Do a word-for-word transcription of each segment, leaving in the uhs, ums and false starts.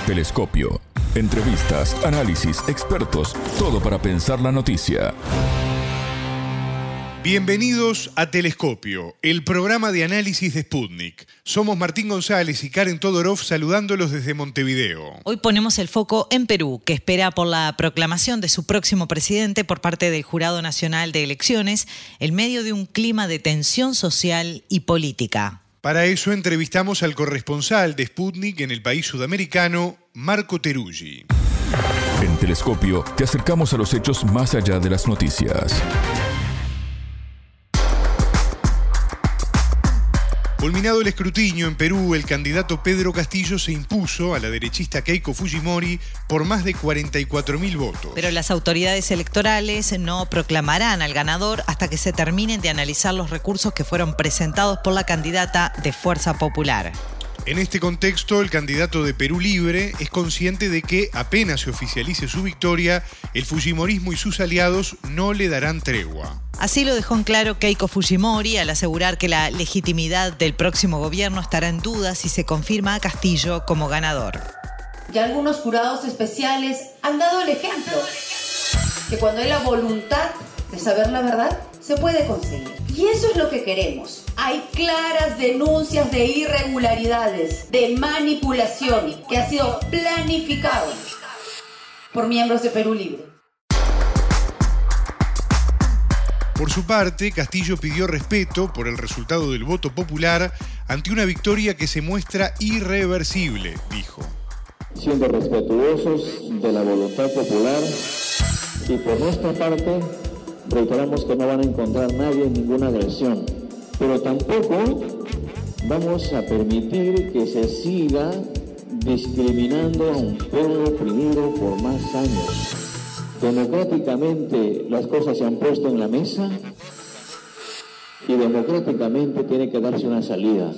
Telescopio. Entrevistas, análisis, expertos, todo para pensar la noticia. Bienvenidos a Telescopio, el programa de análisis de Sputnik. Somos Martín González y Karen Todorov saludándolos desde Montevideo. Hoy ponemos el foco en Perú, que espera por la proclamación de su próximo presidente por parte del Jurado Nacional de Elecciones, en medio de un clima de tensión social y política. Para eso entrevistamos al corresponsal de Sputnik en el país sudamericano, Marco Teruggi. En Telescopio te acercamos a los hechos más allá de las noticias. Culminado el escrutinio en Perú, el candidato Pedro Castillo se impuso a la derechista Keiko Fujimori por más de cuarenta y cuatro mil votos. Pero las autoridades electorales no proclamarán al ganador hasta que se terminen de analizar los recursos que fueron presentados por la candidata de Fuerza Popular. En este contexto, el candidato de Perú Libre es consciente de que apenas se oficialice su victoria, el fujimorismo y sus aliados no le darán tregua. Así lo dejó en claro Keiko Fujimori al asegurar que la legitimidad del próximo gobierno estará en duda si se confirma a Castillo como ganador. Ya algunos jurados especiales han dado el ejemplo que cuando hay la voluntad de saber la verdad, se puede conseguir. Y eso es lo que queremos. Hay claras denuncias de irregularidades, de manipulación que ha sido planificado por miembros de Perú Libre. Por su parte, Castillo pidió respeto por el resultado del voto popular ante una victoria que se muestra irreversible, dijo. Siendo respetuosos de la voluntad popular y por nuestra parte, reiteramos que no van a encontrar nadie ninguna agresión, pero tampoco vamos a permitir que se siga discriminando a un pueblo oprimido por más años. Democráticamente las cosas se han puesto en la mesa y democráticamente tiene que darse una salida.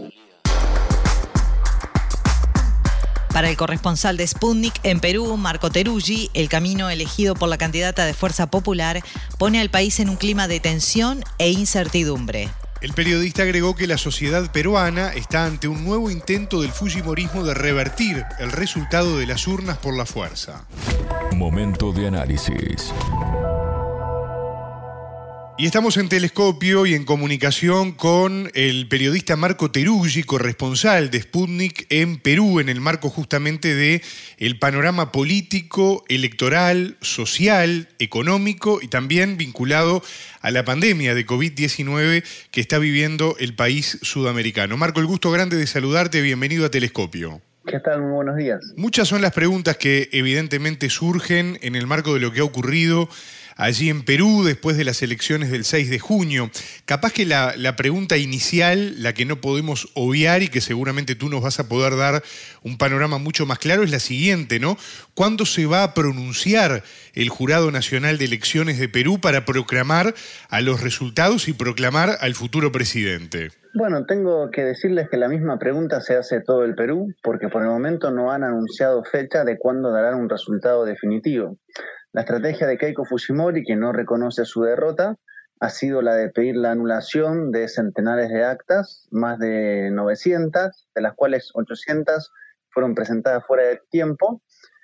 Para el corresponsal de Sputnik en Perú, Marco Teruggi, el camino elegido por la candidata de Fuerza Popular pone al país en un clima de tensión e incertidumbre. El periodista agregó que la sociedad peruana está ante un nuevo intento del fujimorismo de revertir el resultado de las urnas por la fuerza. Momento de análisis. Y estamos en Telescopio y en comunicación con el periodista Marco Teruggi, corresponsal de Sputnik en Perú, en el marco justamente de el panorama político, electoral, social, económico y también vinculado a la pandemia de covid diecinueve que está viviendo el país sudamericano. Marco, el gusto grande de saludarte, bienvenido a Telescopio. ¿Qué tal? Muy buenos días. Muchas son las preguntas que evidentemente surgen en el marco de lo que ha ocurrido allí en Perú después de las elecciones del seis de junio. Capaz que la, la pregunta inicial, la que no podemos obviar y que seguramente tú nos vas a poder dar un panorama mucho más claro, es la siguiente, ¿no? ¿Cuándo se va a pronunciar el Jurado Nacional de Elecciones de Perú para proclamar a los resultados y proclamar al futuro presidente? Bueno, tengo que decirles que la misma pregunta se hace todo el Perú, porque por el momento no han anunciado fecha de cuándo darán un resultado definitivo. La estrategia de Keiko Fujimori, que no reconoce su derrota, ha sido la de pedir la anulación de centenares de actas, más de novecientas, de las cuales ochocientas fueron presentadas fuera de tiempo,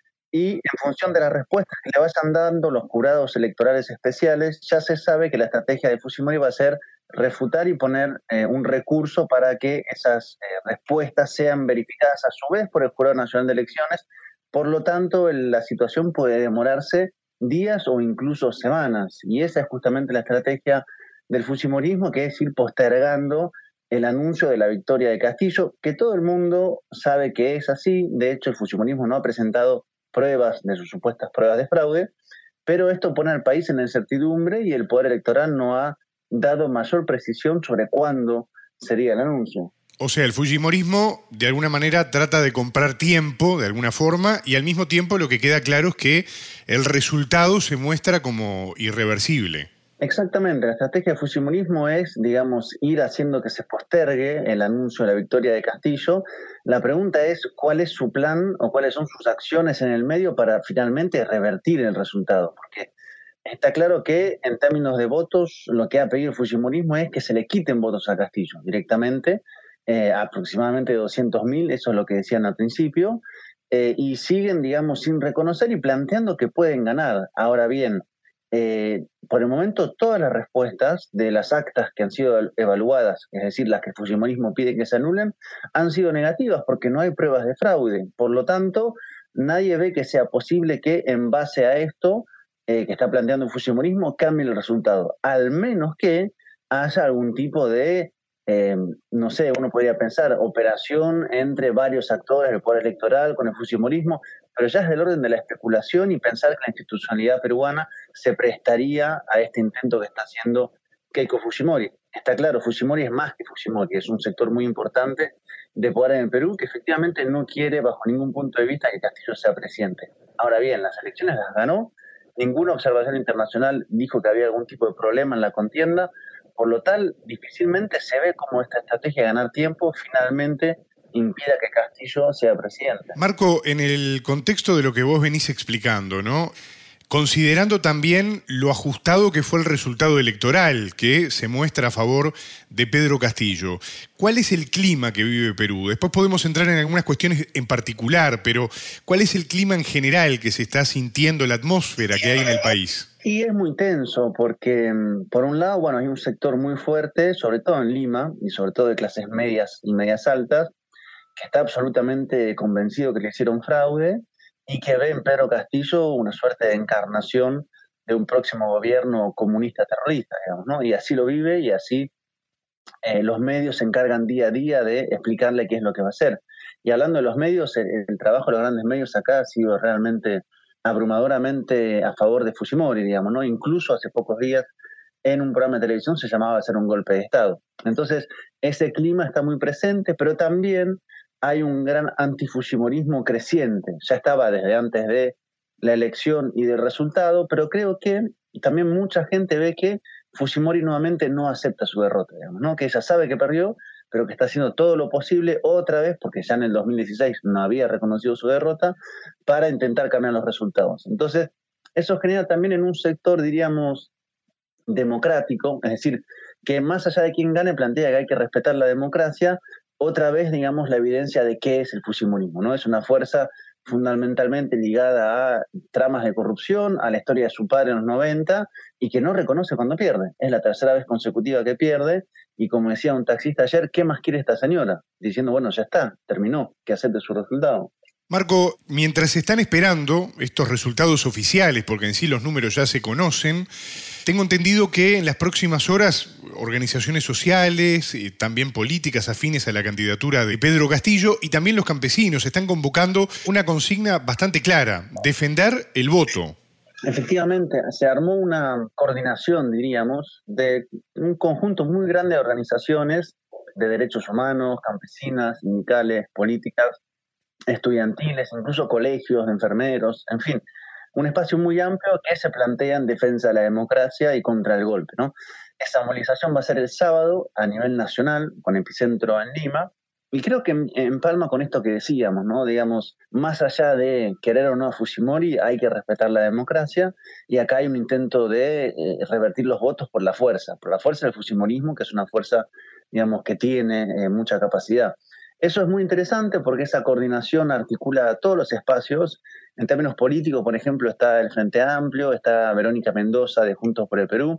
y en función de las respuestas que le vayan dando los jurados electorales especiales, ya se sabe que la estrategia de Fujimori va a ser refutar y poner eh, un recurso para que esas eh, respuestas sean verificadas a su vez por el Jurado Nacional de Elecciones. Por lo tanto, la situación puede demorarse días o incluso semanas, y esa es justamente la estrategia del fujimorismo, que es ir postergando el anuncio de la victoria de Castillo, que todo el mundo sabe que es así. De hecho, el fujimorismo no ha presentado pruebas de sus supuestas pruebas de fraude, pero esto pone al país en incertidumbre y el Poder Electoral no ha dado mayor precisión sobre cuándo sería el anuncio. O sea, el fujimorismo de alguna manera trata de comprar tiempo, de alguna forma, y al mismo tiempo lo que queda claro es que el resultado se muestra como irreversible. Exactamente, la estrategia del fujimorismo es, digamos, ir haciendo que se postergue el anuncio de la victoria de Castillo. La pregunta es cuál es su plan o cuáles son sus acciones en el medio para finalmente revertir el resultado, porque está claro que en términos de votos lo que ha pedido el fujimorismo es que se le quiten votos a Castillo directamente, eh, aproximadamente doscientos mil, eso es lo que decían al principio, eh, y siguen, digamos, sin reconocer y planteando que pueden ganar. Ahora bien, eh, por el momento todas las respuestas de las actas que han sido evaluadas, es decir, las que el fujimorismo pide que se anulen, han sido negativas porque no hay pruebas de fraude. Por lo tanto, nadie ve que sea posible que en base a esto eh, que está planteando el fujimorismo cambie el resultado, al menos que haya algún tipo de, eh, no sé, uno podría pensar, operación entre varios actores del poder electoral con el fujimorismo, pero ya es del orden de la especulación y pensar que la institucionalidad peruana se prestaría a este intento que está haciendo Keiko Fujimori. Está claro, Fujimori es más que Fujimori, es un sector muy importante de poder en el Perú que efectivamente no quiere bajo ningún punto de vista que Castillo sea presidente. Ahora bien, las elecciones las ganó, ninguna observación internacional dijo que había algún tipo de problema en la contienda, por lo tal, difícilmente se ve cómo esta estrategia de ganar tiempo finalmente impida que Castillo sea presidente. Marco, en el contexto de lo que vos venís explicando, ¿no? Considerando también lo ajustado que fue el resultado electoral que se muestra a favor de Pedro Castillo, ¿cuál es el clima que vive Perú? Después podemos entrar en algunas cuestiones en particular, pero ¿cuál es el clima en general que se está sintiendo, la atmósfera que hay en el país? Y es muy tenso porque, por un lado, bueno, hay un sector muy fuerte, sobre todo en Lima, y sobre todo de clases medias y medias altas, que está absolutamente convencido que le hicieron fraude y que ve en Pedro Castillo una suerte de encarnación de un próximo gobierno comunista terrorista, digamos, ¿no? Y así lo vive y así eh, los medios se encargan día a día de explicarle qué es lo que va a hacer. Y hablando de los medios, el, el trabajo de los grandes medios acá ha sido realmente abrumadoramente a favor de Fujimori, digamos, ¿no? Incluso hace pocos días en un programa de televisión se llamaba hacer un golpe de Estado. Entonces, ese clima está muy presente, pero también hay un gran antifujimorismo creciente. Ya estaba desde antes de la elección y del resultado, pero creo que también mucha gente ve que Fujimori nuevamente no acepta su derrota, digamos, ¿no? Que ella sabe que perdió, pero que está haciendo todo lo posible otra vez, porque ya en el dos mil dieciséis no había reconocido su derrota, para intentar cambiar los resultados. Entonces, eso genera también en un sector, diríamos, democrático, es decir, que más allá de quién gane, plantea que hay que respetar la democracia, otra vez, digamos, la evidencia de qué es el fujimorismo, ¿no? Es una fuerza fundamentalmente ligada a tramas de corrupción, a la historia de su padre en los noventa, y que no reconoce cuando pierde. Es la tercera vez consecutiva que pierde, y como decía un taxista ayer, ¿qué más quiere esta señora? Diciendo, bueno, ya está, terminó, que acepte su resultado. Marco, mientras se están esperando estos resultados oficiales, porque en sí los números ya se conocen, tengo entendido que en las próximas horas organizaciones sociales, y también políticas afines a la candidatura de Pedro Castillo y también los campesinos están convocando una consigna bastante clara, defender el voto. Efectivamente, se armó una coordinación, diríamos, de un conjunto muy grande de organizaciones de derechos humanos, campesinas, sindicales, políticas, estudiantiles, incluso colegios de enfermeros, en fin, un espacio muy amplio que se plantea en defensa de la democracia y contra el golpe, ¿no? Esa movilización va a ser el sábado a nivel nacional, con epicentro en Lima, y creo que empalma con esto que decíamos, ¿no? Digamos, más allá de querer o no a Fujimori, hay que respetar la democracia, y acá hay un intento de eh, revertir los votos por la fuerza, por la fuerza del fujimorismo, que es una fuerza, digamos, que tiene eh, mucha capacidad. Eso es muy interesante porque esa coordinación articula todos los espacios. En términos políticos, por ejemplo, está el Frente Amplio, está Verónica Mendoza de Juntos por el Perú,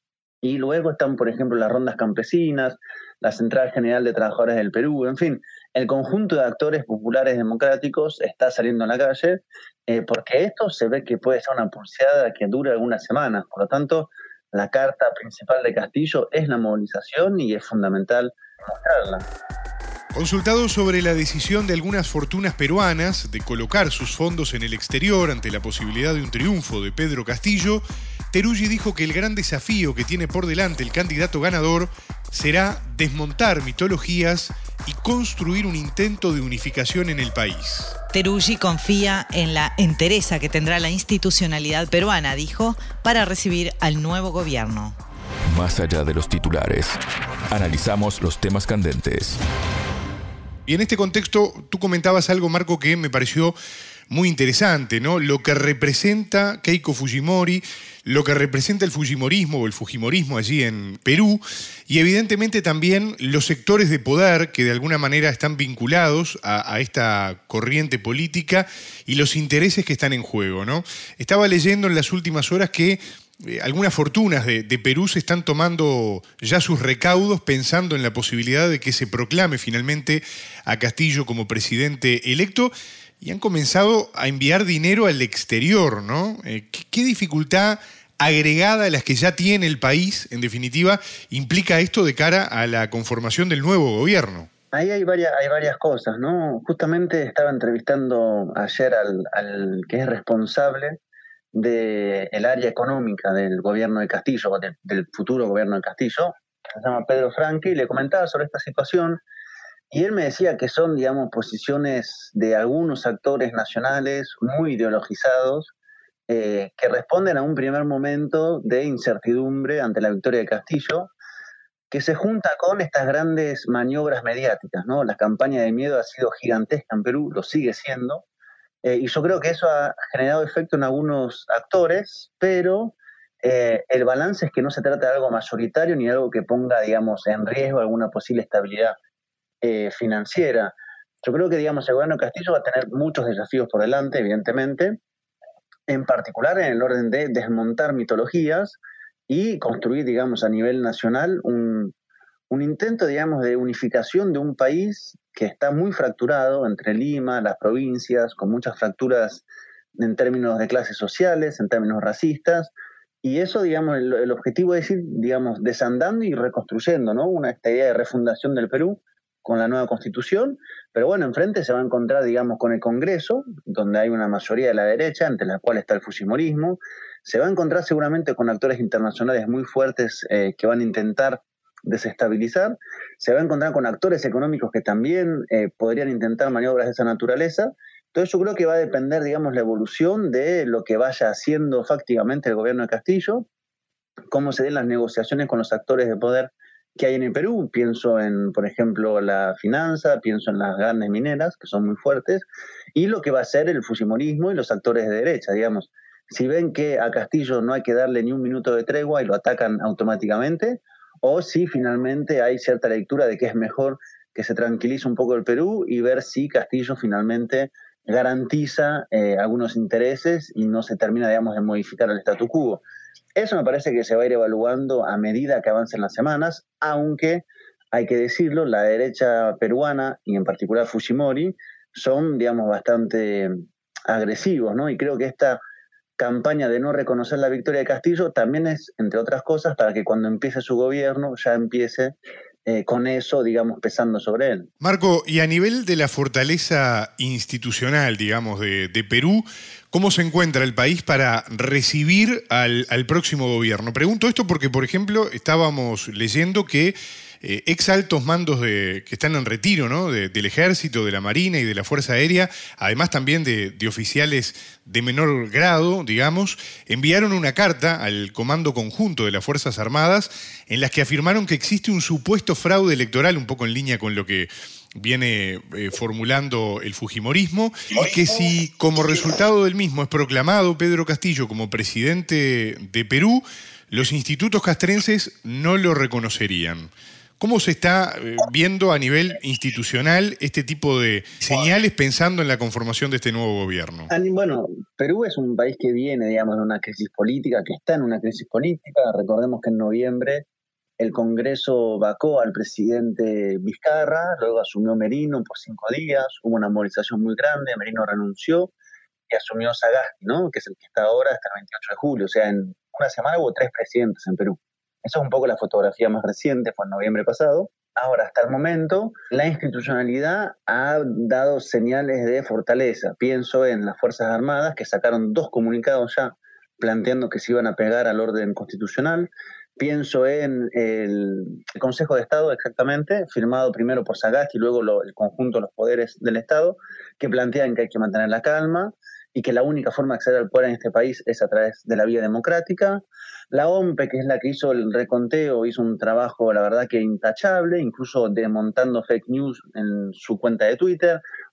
y luego están, por ejemplo, las rondas campesinas, la Central General de Trabajadores del Perú, en fin, el conjunto de actores populares democráticos está saliendo a la calle, eh, porque esto se ve que puede ser una pulseada que dure algunas semanas. Por lo tanto, la carta principal de Castillo es la movilización y es fundamental mostrarla. Consultado sobre la decisión de algunas fortunas peruanas de colocar sus fondos en el exterior ante la posibilidad de un triunfo de Pedro Castillo, Teruggi dijo que el gran desafío que tiene por delante el candidato ganador será desmontar mitologías y construir un intento de unificación en el país. Teruggi confía en la entereza que tendrá la institucionalidad peruana, dijo, para recibir al nuevo gobierno. Más allá de los titulares, analizamos los temas candentes. Y en este contexto, tú comentabas algo, Marco, que me pareció muy interesante, ¿no? Lo que representa Keiko Fujimori, lo que representa el fujimorismo o el fujimorismo allí en Perú, y evidentemente también los sectores de poder que de alguna manera están vinculados a, a esta corriente política y los intereses que están en juego, ¿no? Estaba leyendo en las últimas horas que eh, algunas fortunas de, de Perú se están tomando ya sus recaudos pensando en la posibilidad de que se proclame finalmente a Castillo como presidente electo, y han comenzado a enviar dinero al exterior, ¿no? Eh, ¿qué, qué dificultad agregada a las que ya tiene el país, en definitiva, implica esto de cara a la conformación del nuevo gobierno? Ahí hay varias, hay varias cosas, ¿no? Justamente estaba entrevistando ayer al, al que es responsable del área económica del gobierno de Castillo, de, del futuro gobierno de Castillo, que se llama Pedro Franqui, y le comentaba sobre esta situación, y él me decía que son, digamos, posiciones de algunos actores nacionales muy ideologizados, eh, que responden a un primer momento de incertidumbre ante la victoria de Castillo, que se junta con estas grandes maniobras mediáticas, ¿no? La campaña de miedo ha sido gigantesca en Perú, lo sigue siendo, eh, y yo creo que eso ha generado efecto en algunos actores, pero eh, el balance es que no se trata de algo mayoritario ni de algo que ponga, digamos, en riesgo alguna posible estabilidad eh, financiera. Yo creo que, digamos, el gobierno de Castillo va a tener muchos desafíos por delante, evidentemente, en particular en el orden de desmontar mitologías y construir, digamos, a nivel nacional un, un intento, digamos, de unificación de un país que está muy fracturado entre Lima, las provincias, con muchas fracturas en términos de clases sociales, en términos racistas, y eso, digamos, el, el objetivo es ir, digamos, desandando y reconstruyendo, ¿no? Una esta idea de refundación del Perú con la nueva Constitución, pero bueno, enfrente se va a encontrar, digamos, con el Congreso, donde hay una mayoría de la derecha, entre la cual está el fujimorismo. Se va a encontrar seguramente con actores internacionales muy fuertes eh, que van a intentar desestabilizar. Se va a encontrar con actores económicos que también eh, podrían intentar maniobras de esa naturaleza. Entonces yo creo que va a depender, digamos, la evolución de lo que vaya haciendo fácticamente el gobierno de Castillo, cómo se den las negociaciones con los actores de poder que hay en el Perú. Pienso en, por ejemplo, la finanza, pienso en las grandes mineras, que son muy fuertes, y lo que va a hacer el fujimorismo y los actores de derecha, digamos. Si ven que a Castillo no hay que darle ni un minuto de tregua y lo atacan automáticamente, o si finalmente hay cierta lectura de que es mejor que se tranquilice un poco el Perú y ver si Castillo finalmente garantiza eh, algunos intereses y no se termina, digamos, de modificar el statu quo. Eso me parece que se va a ir evaluando a medida que avancen las semanas, aunque, hay que decirlo, la derecha peruana, y en particular Fujimori, son, digamos, bastante agresivos, ¿no? Y creo que esta campaña de no reconocer la victoria de Castillo también es, entre otras cosas, para que cuando empiece su gobierno ya empiece eh, con eso, digamos, pesando sobre él. Marco, y a nivel de la fortaleza institucional, digamos, de, de Perú, ¿cómo se encuentra el país para recibir al, al próximo gobierno? Pregunto esto porque, por ejemplo, estábamos leyendo que eh, ex altos mandos de, que están en retiro, ¿no? de, del Ejército, de la Marina y de la Fuerza Aérea, además también de, de oficiales de menor grado, digamos, enviaron una carta al Comando Conjunto de las Fuerzas Armadas en las que afirmaron que existe un supuesto fraude electoral, un poco en línea con lo que viene eh, formulando el fujimorismo, y que si como resultado del mismo es proclamado Pedro Castillo como presidente de Perú, los institutos castrenses no lo reconocerían. ¿Cómo se está eh, viendo a nivel institucional este tipo de señales pensando en la conformación de este nuevo gobierno? Bueno, Perú es un país que viene, digamos, de una crisis política, que está en una crisis política. Recordemos que en noviembre el Congreso vacó al presidente Vizcarra, luego asumió Merino por cinco días, hubo una movilización muy grande, Merino renunció y asumió Sagasti, ¿no? Que es el que está ahora hasta el veintiocho de julio. O sea, en una semana hubo tres presidentes en Perú. Esa es un poco la fotografía más reciente, fue en noviembre pasado. Ahora, hasta el momento, la institucionalidad ha dado señales de fortaleza. Pienso en las Fuerzas Armadas, que sacaron dos comunicados ya planteando que se iban a pegar al orden constitucional. Pienso en el Consejo de Estado, exactamente, firmado primero por Sagasti y luego lo, el conjunto de los poderes del Estado, que plantean que hay que mantener la calma y que la única forma de acceder al poder en este país es a través de la vía democrática. La O M P E, que es la que hizo el reconteo, hizo un trabajo, la verdad, que intachable, incluso desmontando fake news en su cuenta de Twitter. O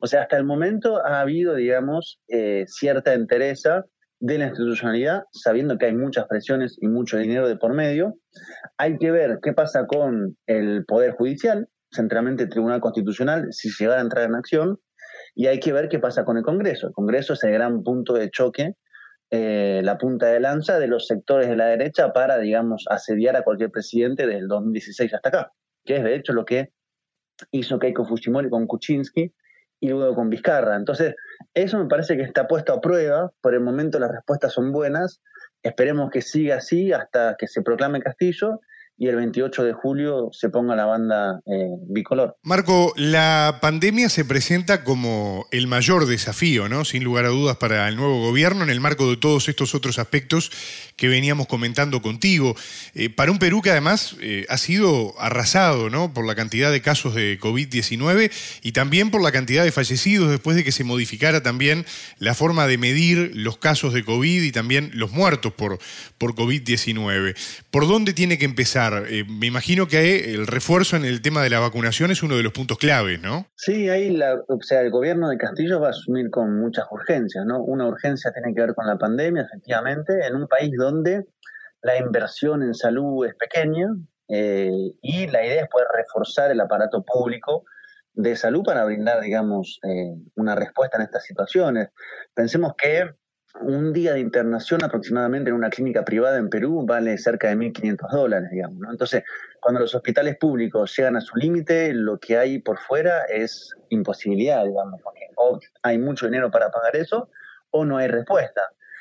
O sea, hasta el momento ha habido, digamos, eh, cierta entereza de la institucionalidad, sabiendo que hay muchas presiones y mucho dinero de por medio. Hay que ver qué pasa con el Poder Judicial, centralmente el Tribunal Constitucional, si llegara a entrar en acción, y hay que ver qué pasa con el Congreso. El Congreso es el gran punto de choque, eh, la punta de lanza de los sectores de la derecha para, digamos, asediar a cualquier presidente desde el dos mil dieciséis hasta acá, que es de hecho lo que hizo Keiko Fujimori con Kuczynski y luego con Vizcarra. Entonces, eso me parece que está puesto a prueba. Por el momento las respuestas son buenas. Esperemos que siga así hasta que se proclame Castillo y el veintiocho de julio se ponga la banda eh, bicolor. Marco, la pandemia se presenta como el mayor desafío, ¿no? Sin lugar a dudas, para el nuevo gobierno en el marco de todos estos otros aspectos que veníamos comentando contigo. Eh, para un Perú que además eh, ha sido arrasado, ¿no? Por la cantidad de casos de covid diecinueve y también por la cantidad de fallecidos después de que se modificara también la forma de medir los casos de COVID y también los muertos por, por covid diecinueve. ¿Por dónde tiene que empezar? Eh, me imagino que el refuerzo en el tema de la vacunación es uno de los puntos claves, ¿no? Sí, ahí la, o sea, el gobierno de Castillo va a asumir con muchas urgencias, ¿no? Una urgencia tiene que ver con la pandemia, efectivamente, en un país donde la inversión en salud es pequeña eh, y la idea es poder reforzar el aparato público de salud para brindar, digamos, eh, una respuesta en estas situaciones. Pensemos que un día de internación aproximadamente en una clínica privada en Perú vale cerca de mil quinientos dólares, digamos, ¿no? Entonces, cuando los hospitales públicos llegan a su límite, lo que hay por fuera es imposibilidad, digamos, porque o hay mucho dinero para pagar eso o no hay respuesta.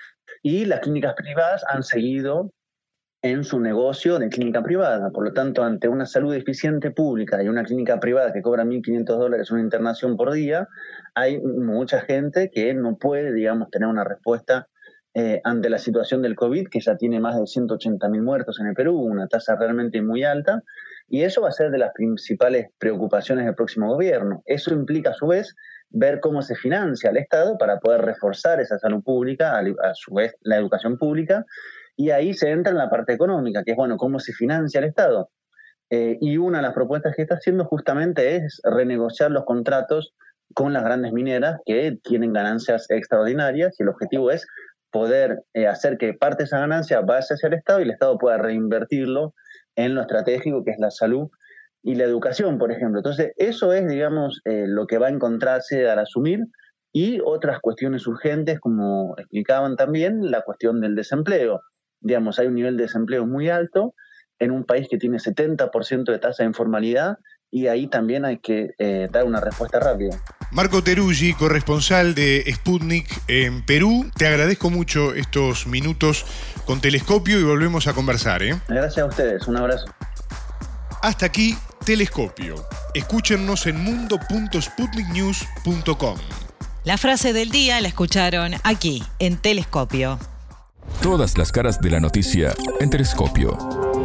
Y las clínicas privadas han seguido en su negocio de clínica privada. Por lo tanto, ante una salud deficiente pública y una clínica privada que cobra mil quinientos dólares una internación por día, hay mucha gente que no puede, digamos, tener una respuesta eh, ante la situación del COVID, que ya tiene más de ciento ochenta mil muertos en el Perú, una tasa realmente muy alta, y eso va a ser de las principales preocupaciones del próximo gobierno. Eso implica, a su vez, ver cómo se financia el Estado para poder reforzar esa salud pública, a su vez la educación pública, y ahí se entra en la parte económica, que es, bueno, cómo se financia el Estado. Eh, y una de las propuestas que está haciendo justamente es renegociar los contratos con las grandes mineras que tienen ganancias extraordinarias, y el objetivo es poder eh, hacer que parte de esa ganancia vaya hacia el Estado y el Estado pueda reinvertirlo en lo estratégico, que es la salud y la educación, por ejemplo. Entonces, eso es, digamos, eh, lo que va a encontrarse al asumir. Y otras cuestiones urgentes, como explicaban también, la cuestión del desempleo. Digamos, hay un nivel de desempleo muy alto en un país que tiene setenta por ciento de tasa de informalidad, y ahí también hay que eh, dar una respuesta rápida. Marco Teruggi, corresponsal de Sputnik en Perú, te agradezco mucho estos minutos con Telescopio y volvemos a conversar, ¿eh? Gracias a ustedes, un abrazo. Hasta aquí, Telescopio. Escúchennos en mundo punto sputnik news punto com. La frase del día la escucharon aquí, en Telescopio. Todas las caras de la noticia en Telescopio.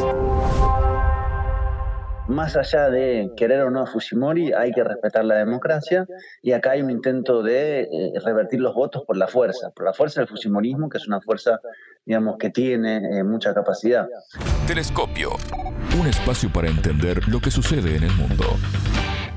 Más allá de querer o no a Fujimori, hay que respetar la democracia, y acá hay un intento de eh, revertir los votos por la fuerza, por la fuerza del fujimorismo, que es una fuerza, digamos, que tiene eh, mucha capacidad. Telescopio, un espacio para entender lo que sucede en el mundo.